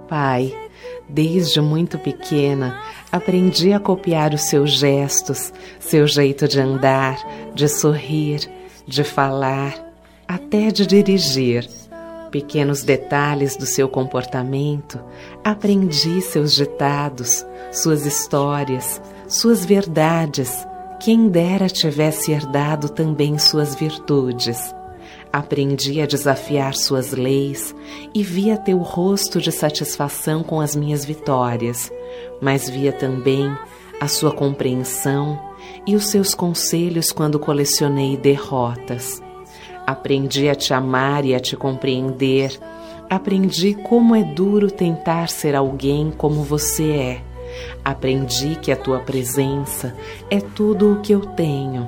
Pai, desde muito pequena, aprendi a copiar os seus gestos, seu jeito de andar, de sorrir, de falar, até de dirigir. Pequenos detalhes do seu comportamento, aprendi seus ditados, suas histórias, suas verdades. Quem dera tivesse herdado também suas virtudes. Aprendi a desafiar suas leis e via teu rosto de satisfação com as minhas vitórias, mas via também a sua compreensão e os seus conselhos quando colecionei derrotas. Aprendi a te amar e a te compreender. Aprendi como é duro tentar ser alguém como você é. Aprendi que a tua presença é tudo o que eu tenho.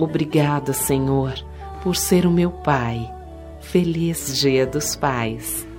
Obrigada, Senhor, por ser o meu Pai. Feliz Dia dos Pais.